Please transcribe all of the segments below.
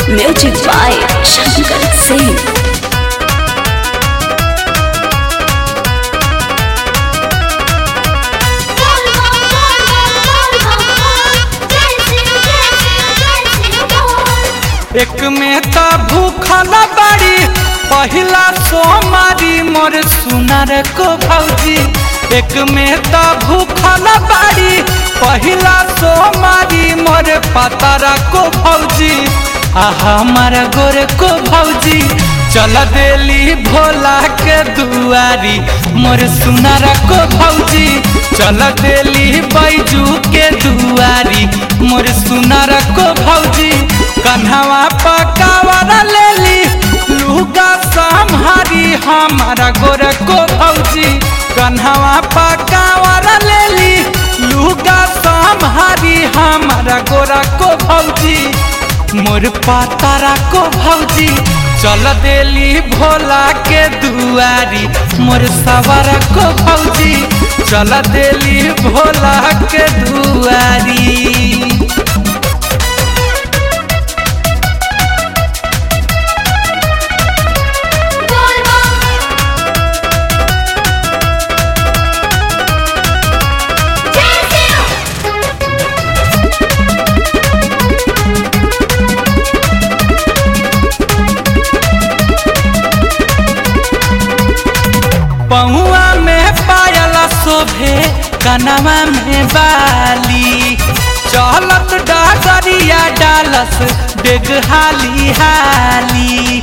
Music by Shankar Singh. एक में तो भूखल बाड़ी पहिला सोमारी मोर सुनार को भौजी। एक में तो भूखल बाड़ी पहिला सोमारी मोर पतारा को भौजी। हमारा गोरे को भौजी चल देली भोला के दुआरी मोर सुनारा को भौजी। चल देली बैजू के दुआरी मोर सुनारा को भौजी। कन्हवा पकावरा लेली लुगा संहारी हमारा गोरे को भौजी। कन्हवा पकावरा लेली लुगा संहारी हमारा गोरा को भौजी। मोर पतारा को भौजी चल देली भोला के दुआरी मोर सवारा को भौजी। चल देली भोला के दुआरी। पहुआ में पायला शोभे कनवा में बाली। चलत डगरिया डालस डेग हाली हाली।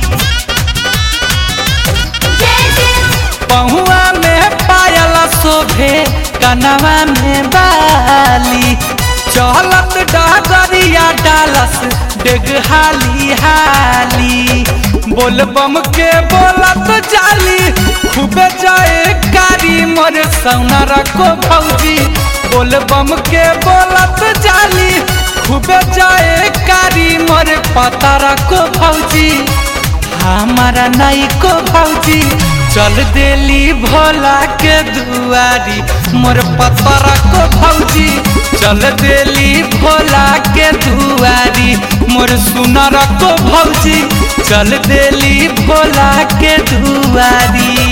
पहुआ में पायला शोभे कनवा में बाली। चलत डगरिया डालस डेग हाली हाली। बोल बम के बोलत जाली खूबे जाए कारी मोर सौनारा को भौजी। बोल बम के बोलत जाली खूबे जाए कारी मोर पतारा को भौजी। हमारा नई को भौजी चल देली भोला के दुआरी मोर पतारा को भौजी। चल देली भोला के दुआरी मोर सुनारा को भौजी। चल देली भोला के दुआरी।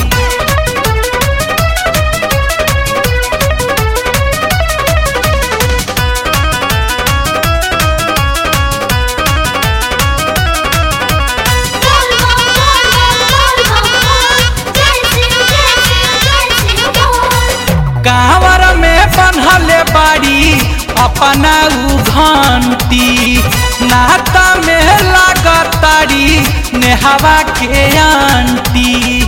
कांवर में बन्हले बाड़ी अपना उ घंटी। नाता में लागताड़ी नेहवा के आंटी।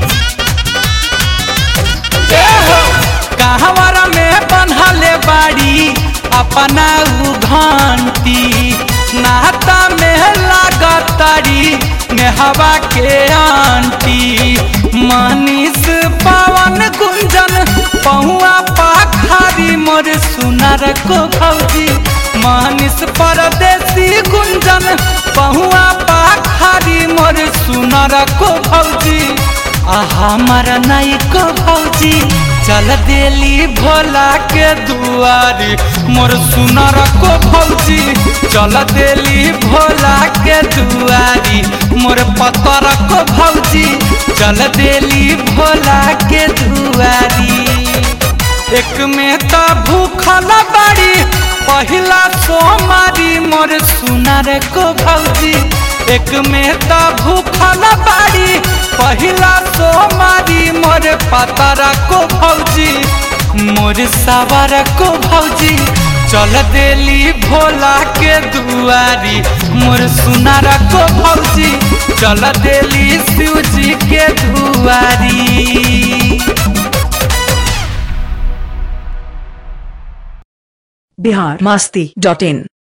कांवर में बन्हले बाड़ी अपना उ घंटी। नाता में लागताड़ी नेहवा के आंटी। मनीष पवन गुंजन पहुआ पाखारी मोर सुनार को भौजी। मनीष परदेसी गुंजन पहुआ पाखारी मोर सुनार को भौजी। हमारा नई को भौजी चल देली भोला के दुआरी मोर सुनार को भौजी। चल देली भोला के दुआरी मोर पतारा को भौजी। चल देली भोला के दुआरी। एक में तो भूखल बाड़ी पहिला सोमारी मोर सुनार को भौजी। एक में तो भूखल बाड़ी पहिला सोमारी मोर पतारा को भौजी। मोर सवारा को भौजी चल देली भोला के दुआरी मोर सुनारा को भौजी। चल देली शिवजी के दुआरी। biharmasti.in